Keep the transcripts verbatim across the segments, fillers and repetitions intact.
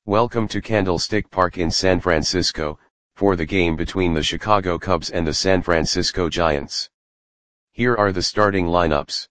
Welcome to Candlestick Park in San Francisco, for the game between the Chicago Cubs and the San Francisco Giants. Here are the starting lineups.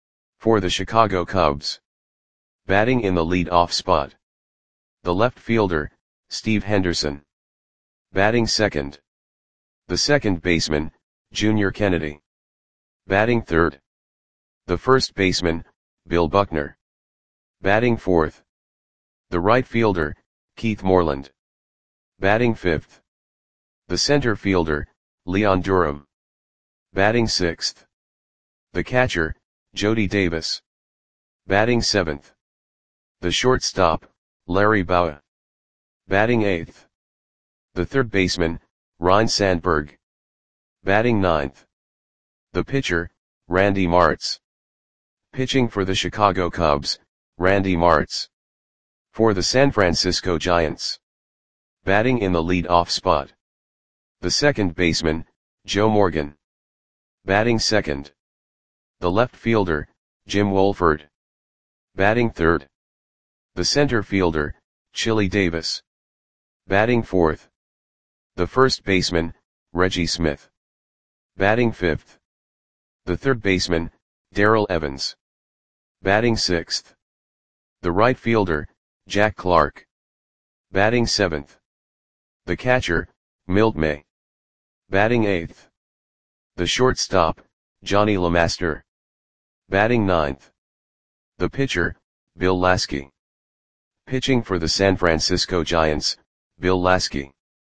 For the Chicago Cubs. Batting in the lead-off spot. The left fielder, Steve Henderson. Batting second. The second baseman, Junior Kennedy. Batting third. The first baseman, Bill Buckner. Batting fourth. The right fielder, Keith Moreland. Batting fifth. The center fielder, Leon Durham. Batting sixth. The catcher, Jody Davis. Batting seventh. The shortstop, Larry Bowa. Batting eighth. The third baseman, Ryne Sandberg. Batting ninth. The pitcher, Randy Martz. Pitching for the Chicago Cubs, Randy Martz. For the San Francisco Giants. Batting in the lead-off spot. The second baseman, Joe Morgan. Batting second. The left fielder, Jim Wohlford. Batting third. The center fielder, Chili Davis. Batting fourth. The first baseman, Reggie Smith. Batting fifth. The third baseman, Darrell Evans. Batting sixth. The right fielder, Jack Clark. Batting seventh. The catcher, Milt May. Batting eighth. The shortstop, Johnny LeMaster. Batting ninth. The pitcher, Bill Lasky. Pitching for the San Francisco Giants, Bill Lasky.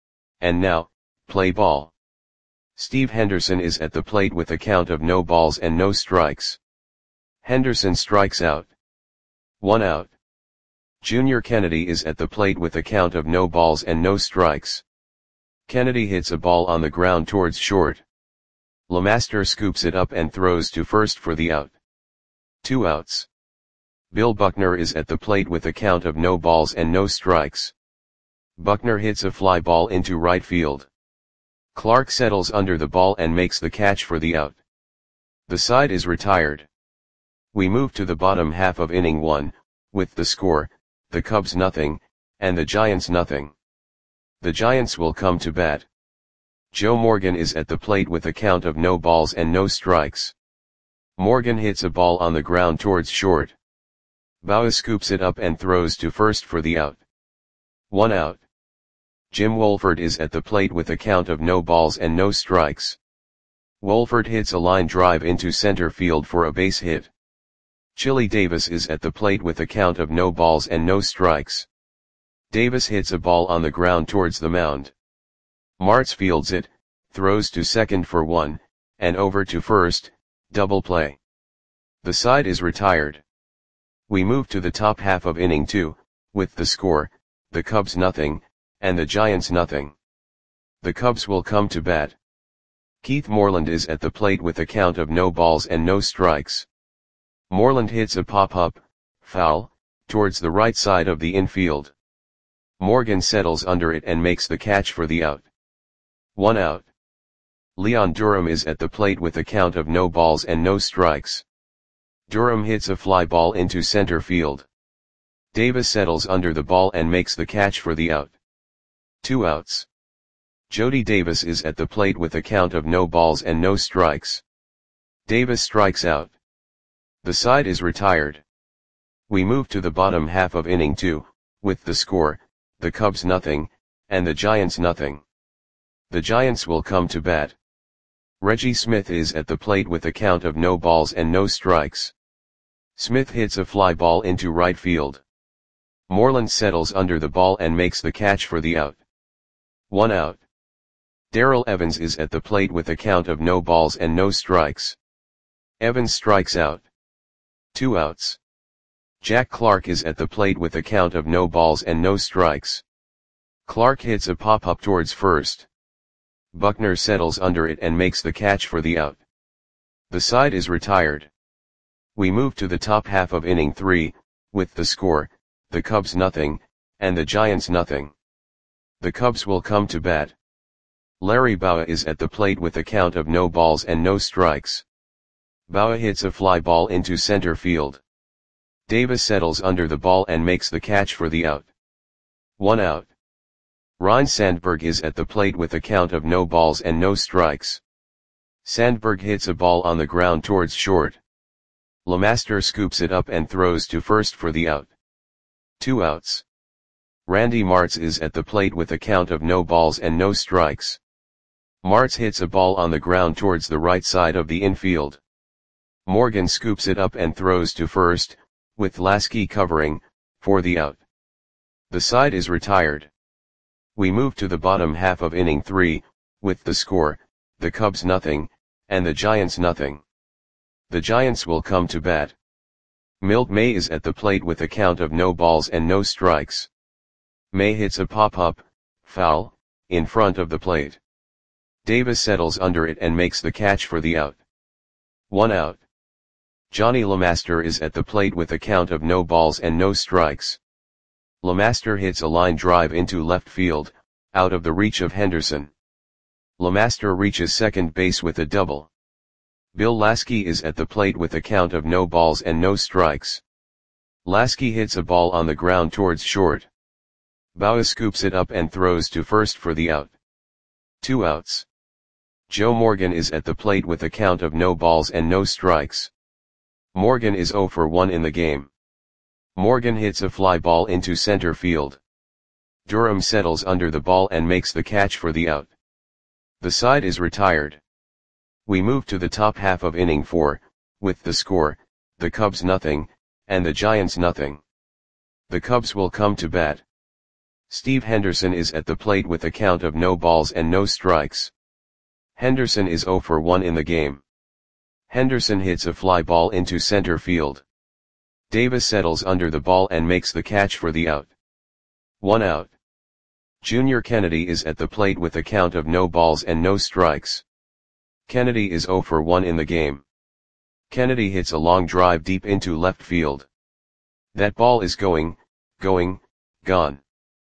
And now, play ball. Steve Henderson is at the plate with a count of no balls and no strikes. Henderson strikes out. One out. Junior Kennedy is at the plate with a count of no balls and no strikes. Kennedy hits a ball on the ground towards short. LeMaster scoops it up and throws to first for the out. Two outs. Bill Buckner is at the plate with a count of no balls and no strikes. Buckner hits a fly ball into right field. Clark settles under the ball and makes the catch for the out. The side is retired. We move to the bottom half of inning one, with the score, the Cubs nothing, and the Giants nothing. The Giants will come to bat. Joe Morgan is at the plate with a count of no balls and no strikes. Morgan hits a ball on the ground towards short. Bowa scoops it up and throws to first for the out. One out. Jim Wohlford is at the plate with a count of no balls and no strikes. Wohlford hits a line drive into center field for a base hit. Chili Davis is at the plate with a count of no balls and no strikes. Davis hits a ball on the ground towards the mound. Martz fields it, throws to second for one, and over to first, double play. The side is retired. We move to the top half of inning two, with the score, the Cubs nothing, and the Giants nothing. The Cubs will come to bat. Keith Moreland is at the plate with a count of no balls and no strikes. Moreland hits a pop-up, foul, towards the right side of the infield. Morgan settles under it and makes the catch for the out. One out. Leon Durham is at the plate with a count of no balls and no strikes. Durham hits a fly ball into center field. Davis settles under the ball and makes the catch for the out. Two outs. Jody Davis is at the plate with a count of no balls and no strikes. Davis strikes out. The side is retired. We move to the bottom half of inning two, with the score, the Cubs nothing, and the Giants nothing. The Giants will come to bat. Reggie Smith is at the plate with a count of no balls and no strikes. Smith hits a fly ball into right field. Moreland settles under the ball and makes the catch for the out. One out. Darrell Evans is at the plate with a count of no balls and no strikes. Evans strikes out. Two outs. Jack Clark is at the plate with a count of no balls and no strikes. Clark hits a pop-up towards first. Buckner settles under it and makes the catch for the out. The side is retired. We move to the top half of inning three, with the score, the Cubs nothing, and the Giants nothing. The Cubs will come to bat. Larry Bowa is at the plate with a count of no balls and no strikes. Bowa hits a fly ball into center field. Davis settles under the ball and makes the catch for the out. One out. Ryan Sandberg is at the plate with a count of no balls and no strikes. Sandberg hits a ball on the ground towards short. Lemaster scoops it up and throws to first for the out. Two outs. Randy Martz is at the plate with a count of no balls and no strikes. Martz hits a ball on the ground towards the right side of the infield. Morgan scoops it up and throws to first, with Lasky covering, for the out. The side is retired. We move to the bottom half of inning three, with the score, the Cubs nothing, and the Giants nothing. The Giants will come to bat. Milt May is at the plate with a count of no balls and no strikes. May hits a pop-up, foul, in front of the plate. Davis settles under it and makes the catch for the out. One out. Johnny Lemaster is at the plate with a count of no balls and no strikes. Lemaster hits a line drive into left field, out of the reach of Henderson. Lemaster reaches second base with a double. Bill Lasky is at the plate with a count of no balls and no strikes. Lasky hits a ball on the ground towards short. Bauer scoops it up and throws to first for the out. Two outs. Joe Morgan is at the plate with a count of no balls and no strikes. Morgan is oh for one in the game. Morgan hits a fly ball into center field. Durham settles under the ball and makes the catch for the out. The side is retired. We move to the top half of inning four, with the score, the Cubs nothing, and the Giants nothing. The Cubs will come to bat. Steve Henderson is at the plate with a count of no balls and no strikes. Henderson is oh for one in the game. Henderson hits a fly ball into center field. Davis settles under the ball and makes the catch for the out. One out. Junior Kennedy is at the plate with a count of no balls and no strikes. Kennedy is oh for one in the game. Kennedy hits a long drive deep into left field. That ball is going, going, gone.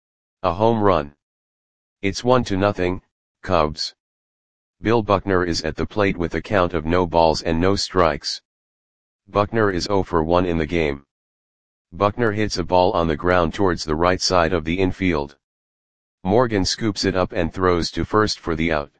A home run. It's one to nothing, Cubs. Bill Buckner is at the plate with a count of no balls and no strikes. Buckner is oh for one in the game. Buckner hits a ball on the ground towards the right side of the infield. Morgan scoops it up and throws to first for the out.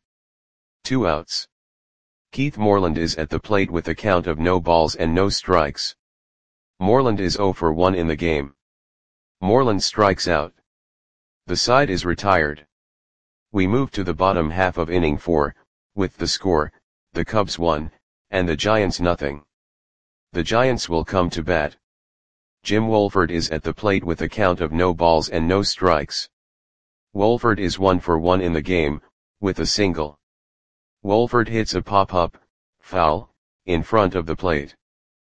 Two outs. Keith Moreland is at the plate with a count of no balls and no strikes. Moreland is oh for one in the game. Moreland strikes out. The side is retired. We move to the bottom half of inning four, with the score, the Cubs one, and the Giants nothing. The Giants will come to bat. Jim Wolford is at the plate with a count of no balls and no strikes. Wolford is one for one in the game, with a single. Wolford hits a pop-up, foul, in front of the plate.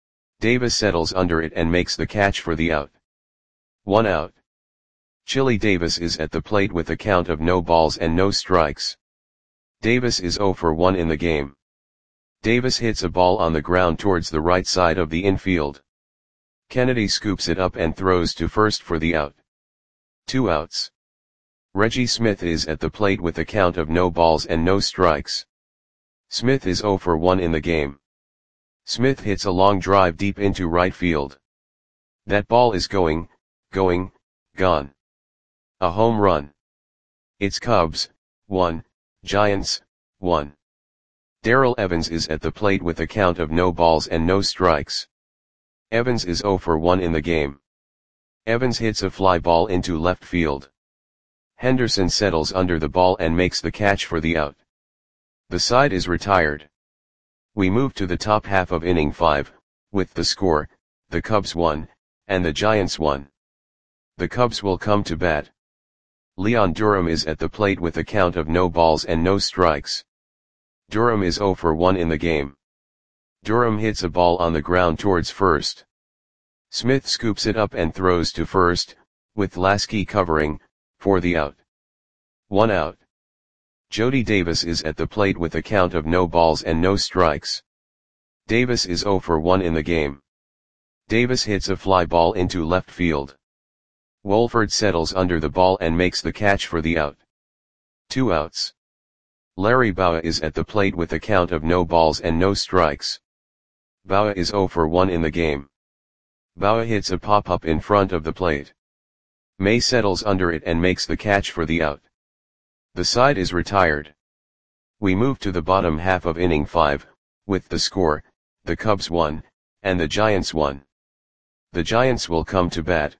Davis settles under it and makes the catch for the out. One out. Chili Davis is at the plate with a count of no balls and no strikes. Davis is oh for one in the game. Davis hits a ball on the ground towards the right side of the infield. Kennedy scoops it up and throws to first for the out. Two outs. Reggie Smith is at the plate with a count of no balls and no strikes. Smith is oh for one in the game. Smith hits a long drive deep into right field. That ball is going, going, gone. A home run. It's Cubs, one, Giants, one. Darrell Evans is at the plate with a count of no balls and no strikes. Evans is oh for one in the game. Evans hits a fly ball into left field. Henderson settles under the ball and makes the catch for the out. The side is retired. We move to the top half of inning five, with the score, the Cubs one, and the Giants one. The Cubs will come to bat. Leon Durham is at the plate with a count of no balls and no strikes. Durham is oh for one in the game. Durham hits a ball on the ground towards first. Smith scoops it up and throws to first, with Lasky covering, for the out. One out. Jody Davis is at the plate with a count of no balls and no strikes. Davis is oh for one in the game. Davis hits a fly ball into left field. Wolford settles under the ball and makes the catch for the out. Two outs. Larry Bowa is at the plate with a count of no balls and no strikes. Bowa is oh for one in the game. Bowa hits a pop-up in front of the plate. May settles under it and makes the catch for the out. The side is retired. We move to the bottom half of inning five, with the score, the Cubs one, and the Giants one. The Giants will come to bat.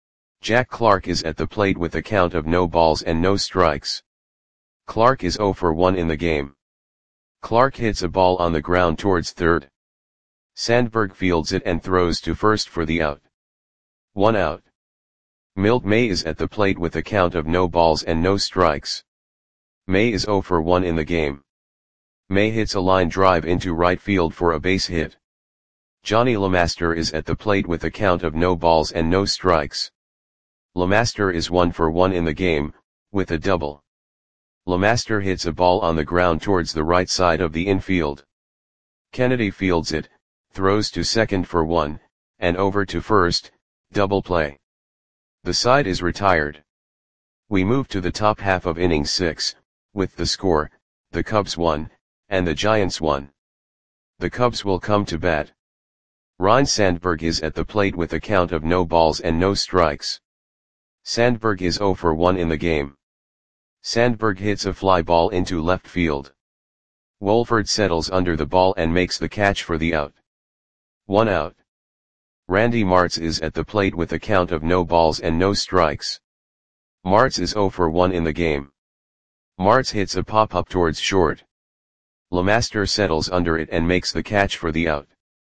Jack Clark is at the plate with a count of no balls and no strikes. Clark is oh for one in the game. Clark hits a ball on the ground towards third. Sandberg fields it and throws to first for the out. One out. Milt May is at the plate with a count of no balls and no strikes. May is oh for one in the game. May hits a line drive into right field for a base hit. Johnny LeMaster is at the plate with a count of no balls and no strikes. LeMaster is one for one in the game, with a double. LeMaster hits a ball on the ground towards the right side of the infield. Kennedy fields it, throws to second for one, and over to first, double play. The side is retired. We move to the top half of inning six, with the score, the Cubs one, and the Giants one. The Cubs will come to bat. Ryne Sandberg is at the plate with a count of no balls and no strikes. Sandberg is oh for one in the game. Sandberg hits a fly ball into left field. Wolford settles under the ball and makes the catch for the out. One out. Randy Martz is at the plate with a count of no balls and no strikes. Martz is oh for one in the game. Martz hits a pop-up towards short. LeMaster settles under it and makes the catch for the out.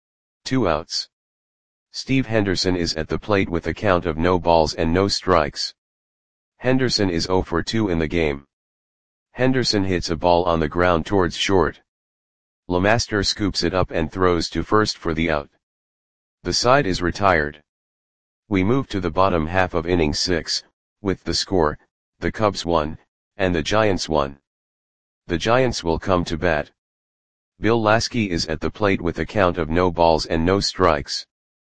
Two outs. Steve Henderson is at the plate with a count of no balls and no strikes. Henderson is oh for two in the game. Henderson hits a ball on the ground towards short. LeMaster scoops it up and throws to first for the out. The side is retired. We move to the bottom half of inning six, with the score, the Cubs one, and the Giants one. The Giants will come to bat. Bill Lasky is at the plate with a count of no balls and no strikes.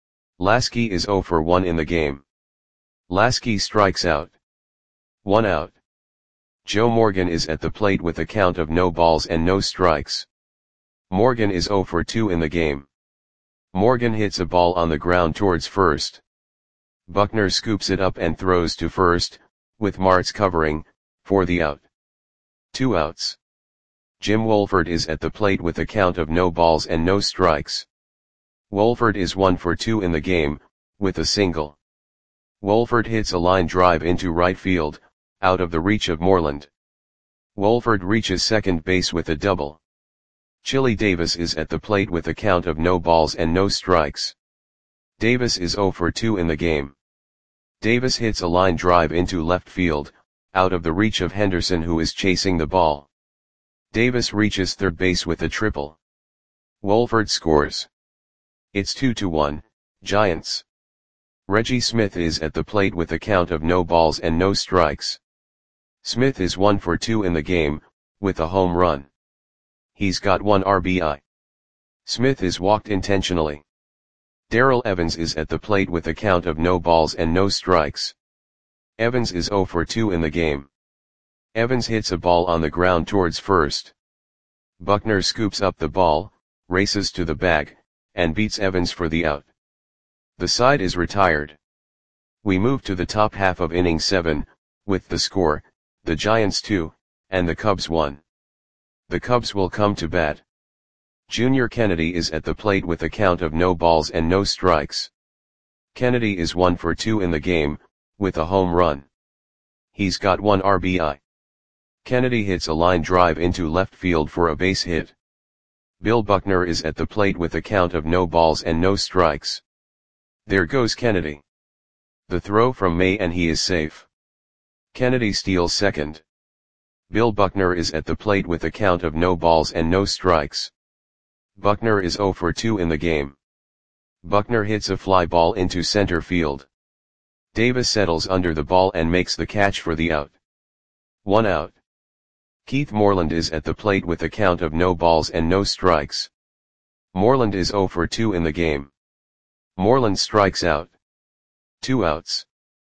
Lasky is oh for one in the game. Lasky strikes out. One out. Joe Morgan is at the plate with a count of no balls and no strikes. Morgan is oh for two in the game. Morgan hits a ball on the ground towards first. Buckner scoops it up and throws to first, with Martz covering, for the out. Two outs. Jim Wolford is at the plate with a count of no balls and no strikes. Wolford is one for two in the game, with a single. Wolford hits a line drive into right field, out of the reach of Moreland. Wolford reaches second base with a double. Chili Davis is at the plate with a count of no balls and no strikes. Davis is oh for two in the game. Davis hits a line drive into left field, out of the reach of Henderson who is chasing the ball. Davis reaches third base with a triple. Wolford scores. It's two to one, Giants. Reggie Smith is at the plate with a count of no balls and no strikes. Smith is one for two in the game, with a home run. He's got one R B I. Smith is walked intentionally. Darrell Evans is at the plate with a count of no balls and no strikes. Evans is oh for two in the game. Evans hits a ball on the ground towards first. Buckner scoops up the ball, races to the bag, and beats Evans for the out. The side is retired. We move to the top half of inning seven, with the score, the Giants two, and the Cubs one. The Cubs will come to bat. Junior Kennedy is at the plate with a count of no balls and no strikes. Kennedy is one for two in the game, with a home run. He's got one R B I. Kennedy hits a line drive into left field for a base hit. Bill Buckner is at the plate with a count of no balls and no strikes. There goes Kennedy. The throw from May and he is safe. Kennedy steals second. Bill Buckner is at the plate with a count of no balls and no strikes. Buckner is oh for two in the game. Buckner hits a fly ball into center field. Davis settles under the ball and makes the catch for the out. One out. Keith Moreland is at the plate with a count of no balls and no strikes. Moreland is oh for two in the game. Moreland strikes out. Two outs.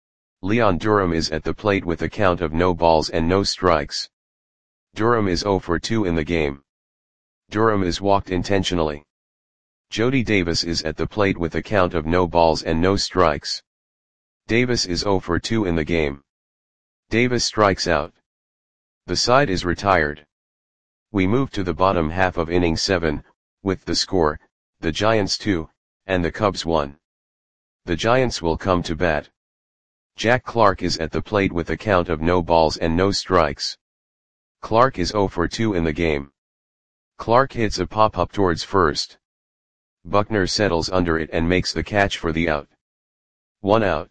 Leon Durham is at the plate with a count of no balls and no strikes. Durham is oh for two in the game. Durham is walked intentionally. Jody Davis is at the plate with a count of no balls and no strikes. Davis is zero for two in the game. Davis strikes out. The side is retired. We move to the bottom half of inning seven, with the score, the Giants two, and the Cubs one. The Giants will come to bat. Jack Clark is at the plate with a count of no balls and no strikes. Clark is zero for two in the game. Clark hits a pop-up towards first. Buckner settles under it and makes the catch for the out. One out.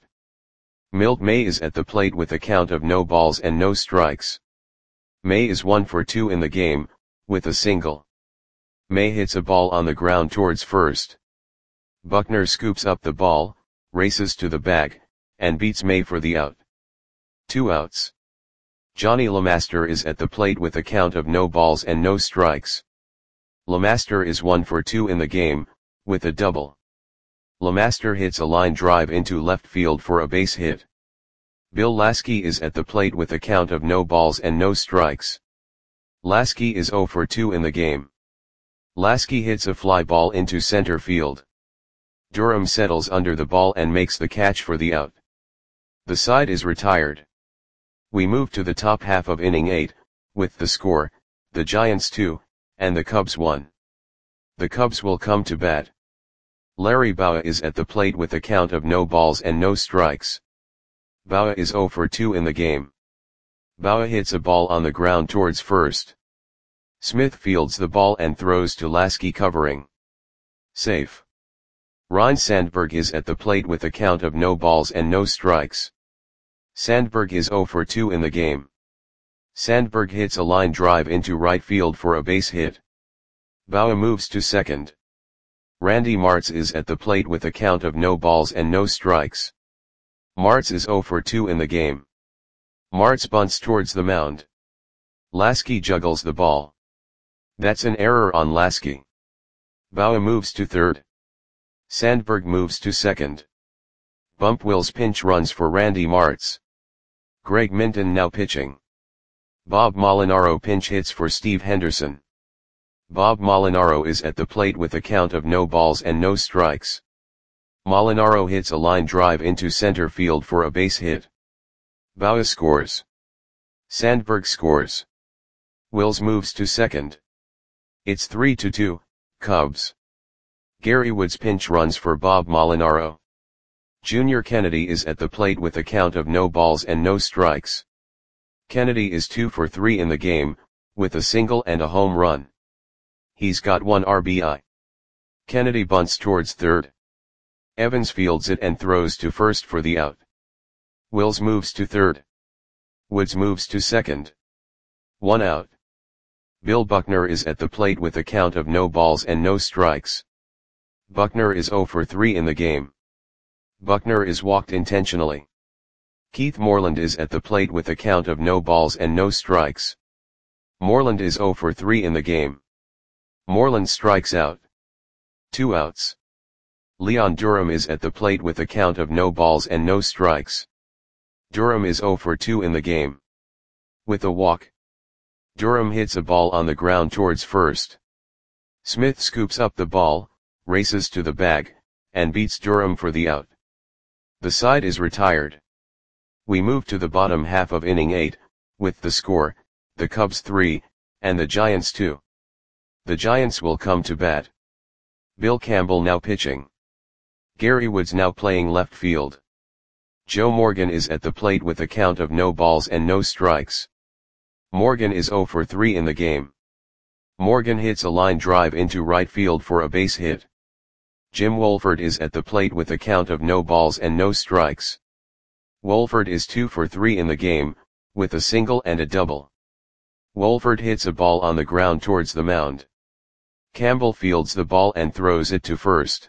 Milt May is at the plate with a count of no balls and no strikes. May is one for two in the game, with a single. May hits a ball on the ground towards first. Buckner scoops up the ball, races to the bag, and beats May for the out. Two outs. Johnny LeMaster is at the plate with a count of no balls and no strikes. LeMaster is one for two in the game, with a double. LeMaster hits a line drive into left field for a base hit. Bill Lasky is at the plate with a count of no balls and no strikes. Lasky is zero for two in the game. Lasky hits a fly ball into center field. Durham settles under the ball and makes the catch for the out. The side is retired. We move to the top half of inning eight, with the score, the Giants two, and the Cubs one. The Cubs will come to bat. Larry Bowa is at the plate with a count of no balls and no strikes. Bowa is zero for two in the game. Bowa hits a ball on the ground towards first. Smith fields the ball and throws to Lasky covering. Safe. Ryne Sandberg is at the plate with a count of no balls and no strikes. Sandberg is zero for two in the game. Sandberg hits a line drive into right field for a base hit. Bowa moves to second. Randy Martz is at the plate with a count of no balls and no strikes. Martz is zero for two in the game. Martz bunts towards the mound. Lasky juggles the ball. That's an error on Lasky. Bowa moves to third. Sandberg moves to second. Bump Wills pinch runs for Randy Martz. Greg Minton now pitching. Bob Molinaro pinch hits for Steve Henderson. Bob Molinaro is at the plate with a count of no balls and no strikes. Molinaro hits a line drive into center field for a base hit. Bowa scores. Sandberg scores. Wills moves to second. It's three to two, Cubs. Gary Woods pinch runs for Bob Molinaro. Junior Kennedy is at the plate with a count of no balls and no strikes. Kennedy is two for three in the game, with a single and a home run. He's got one R B I. Kennedy bunts towards third. Evans fields it and throws to first for the out. Wills moves to third. Woods moves to second. One out. Bill Buckner is at the plate with a count of no balls and no strikes. Buckner is zero for three in the game. Buckner is walked intentionally. Keith Moreland is at the plate with a count of no balls and no strikes. Moreland is zero for three in the game. Moreland strikes out. Two outs. Leon Durham is at the plate with a count of no balls and no strikes. Durham is zero for two in the game. With a walk. Durham hits a ball on the ground towards first. Smith scoops up the ball, races to the bag, and beats Durham for the out. The side is retired. We move to the bottom half of inning eight, with the score, the Cubs three, and the Giants two. The Giants will come to bat. Bill Campbell now pitching. Gary Woods now playing left field. Joe Morgan is at the plate with a count of no balls and no strikes. Morgan is zero for three in the game. Morgan hits a line drive into right field for a base hit. Jim Wolford is at the plate with a count of no balls and no strikes. Wolford is two for three in the game, with a single and a double. Wolford hits a ball on the ground towards the mound. Campbell fields the ball and throws it to first.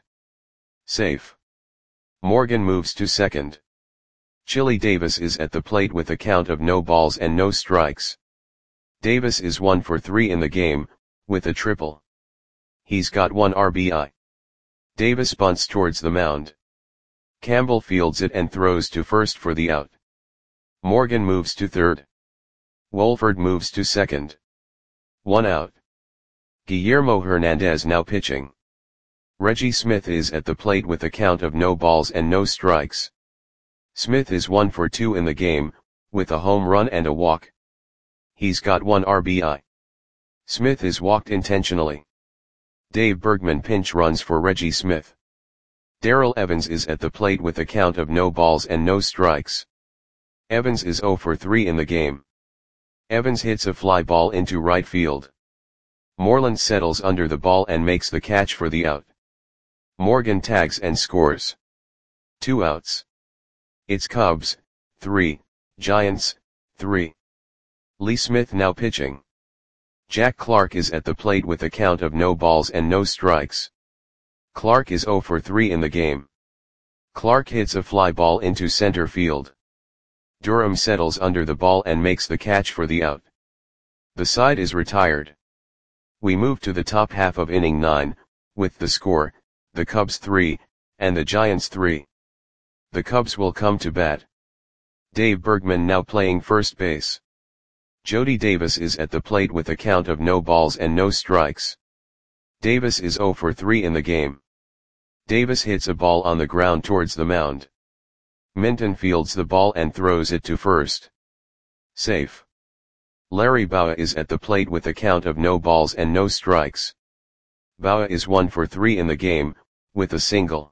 Safe. Morgan moves to second. Chili Davis is at the plate with a count of no balls and no strikes. Davis is one for three in the game, with a triple. He's got one R B I. Davis bunts towards the mound. Campbell fields it and throws to first for the out. Morgan moves to third. Wolford moves to second. One out. Guillermo Hernandez now pitching. Reggie Smith is at the plate with a count of no balls and no strikes. Smith is one for two in the game, with a home run and a walk. He's got one R B I. Smith is walked intentionally. Dave Bergman pinch runs for Reggie Smith. Darrell Evans is at the plate with a count of no balls and no strikes. Evans is zero for three in the game. Evans hits a fly ball into right field. Moreland settles under the ball and makes the catch for the out. Morgan tags and scores. Two outs. It's Cubs, three, Giants, three. Lee Smith now pitching. Jack Clark is at the plate with a count of no balls and no strikes. Clark is zero for three in the game. Clark hits a fly ball into center field. Durham settles under the ball and makes the catch for the out. The side is retired. We move to the top half of inning nine, with the score, the Cubs three, and the Giants three. The Cubs will come to bat. Dave Bergman now playing first base. Jody Davis is at the plate with a count of no balls and no strikes. Davis is zero for three in the game. Davis hits a ball on the ground towards the mound. Minton fields the ball and throws it to first. Safe. Larry Bowa is at the plate with a count of no balls and no strikes. Bowa is one for three in the game, with a single.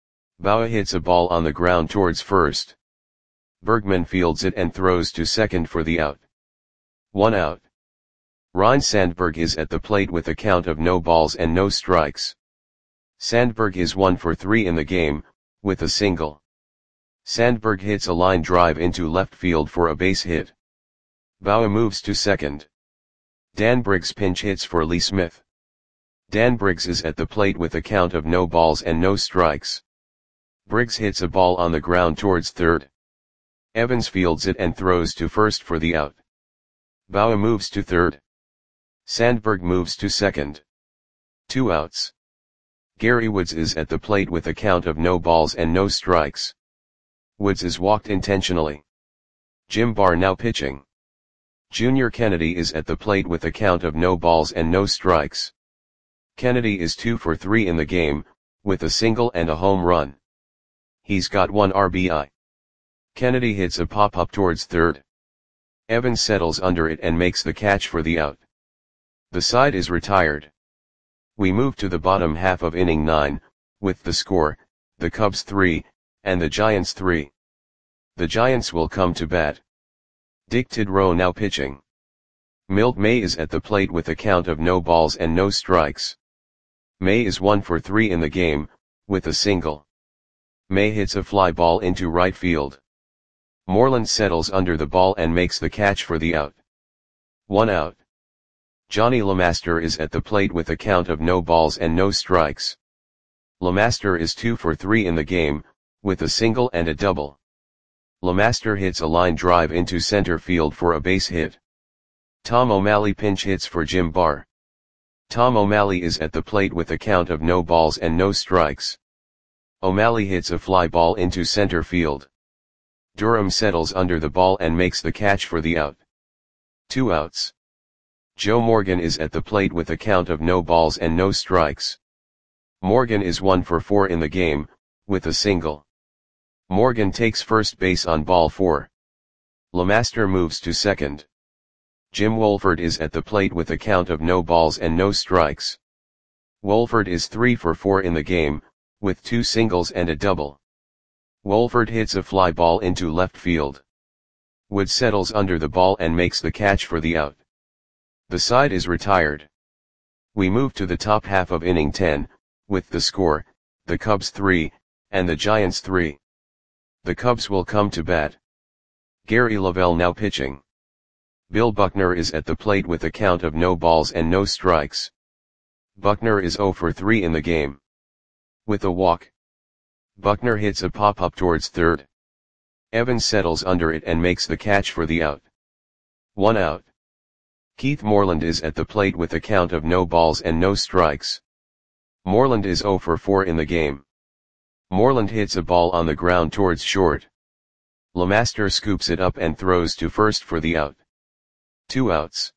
Bowa hits a ball on the ground towards first. Bergman fields it and throws to second for the out. One out. Ryne Sandberg is at the plate with a count of no balls and no strikes. Sandberg is one for three in the game, with a single. Sandberg hits a line drive into left field for a base hit. Bowa moves to second. Dan Briggs pinch hits for Lee Smith. Dan Briggs is at the plate with a count of no balls and no strikes. Briggs hits a ball on the ground towards third. Evans fields it and throws to first for the out. Bowa moves to third. Sandberg moves to second. Two outs. Gary Woods is at the plate with a count of no balls and no strikes. Woods is walked intentionally. Jim Barr now pitching. Junior Kennedy is at the plate with a count of no balls and no strikes. Kennedy is two for three in the game, with a single and a home run. He's got one R B I. Kennedy hits a pop-up towards third. Evans settles under it and makes the catch for the out. The side is retired. We move to the bottom half of inning nine, with the score, the Cubs three, and the Giants three. The Giants will come to bat. Dick Tidrow now pitching. Milt May is at the plate with a count of no balls and no strikes. May is one for three in the game, with a single. May hits a fly ball into right field. Moreland settles under the ball and makes the catch for the out. One out. Johnny LeMaster is at the plate with a count of no balls and no strikes. LeMaster is two for three in the game, with a single and a double. LeMaster hits a line drive into center field for a base hit. Tom O'Malley pinch hits for Jim Barr. Tom O'Malley is at the plate with a count of no balls and no strikes. O'Malley hits a fly ball into center field. Durham settles under the ball and makes the catch for the out. Two outs. Joe Morgan is at the plate with a count of no balls and no strikes. Morgan is one for four in the game, with a single. Morgan takes first base on ball four. LeMaster moves to second. Jim Wolford is at the plate with a count of no balls and no strikes. Wolford is three for four in the game, with two singles and a double. Wolford hits a fly ball into left field. Wood settles under the ball and makes the catch for the out. The side is retired. We move to the top half of inning ten, with the score, the Cubs three, and the Giants three. The Cubs will come to bat. Gary Lavelle now pitching. Bill Buckner is at the plate with a count of no balls and no strikes. Buckner is zero for three in the game. With a walk. Buckner hits a pop-up towards third. Evans settles under it and makes the catch for the out. One out. Keith Moreland is at the plate with a count of no balls and no strikes. Moreland is zero for four in the game. Moreland hits a ball on the ground towards short. LeMaster scoops it up and throws to first for the out. Two outs.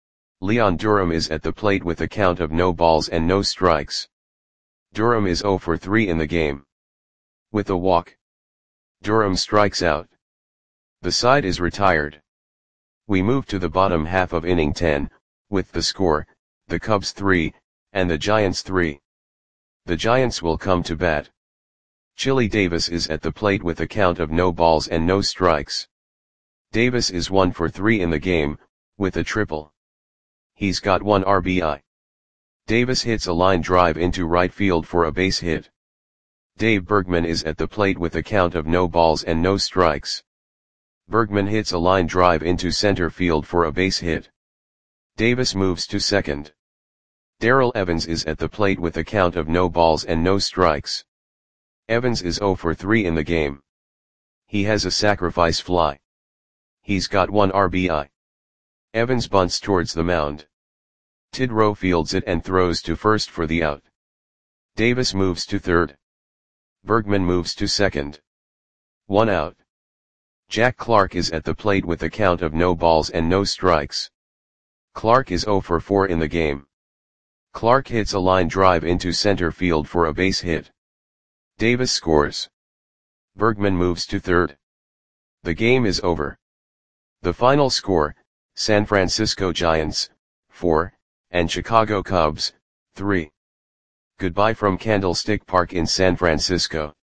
Leon Durham is at the plate with a count of no balls and no strikes. Durham is zero for three in the game. With a walk. Durham strikes out. The side is retired. We move to the bottom half of inning ten, with the score, the Cubs three, and the Giants three. The Giants will come to bat. Chili Davis is at the plate with a count of no balls and no strikes. Davis is one for three in the game, with a triple. He's got one R B I. Davis hits a line drive into right field for a base hit. Dave Bergman is at the plate with a count of no balls and no strikes. Bergman hits a line drive into center field for a base hit. Davis moves to second. Darrell Evans is at the plate with a count of no balls and no strikes. Evans is zero for three in the game. He has a sacrifice fly. He's got one R B I. Evans bunts towards the mound. Tidrow fields it and throws to first for the out. Davis moves to third. Bergman moves to second. One out. Jack Clark is at the plate with a count of no balls and no strikes. Clark is zero for four in the game. Clark hits a line drive into center field for a base hit. Davis scores. Bergman moves to third. The game is over. The final score, San Francisco Giants, four, and Chicago Cubs, three. Goodbye from Candlestick Park in San Francisco.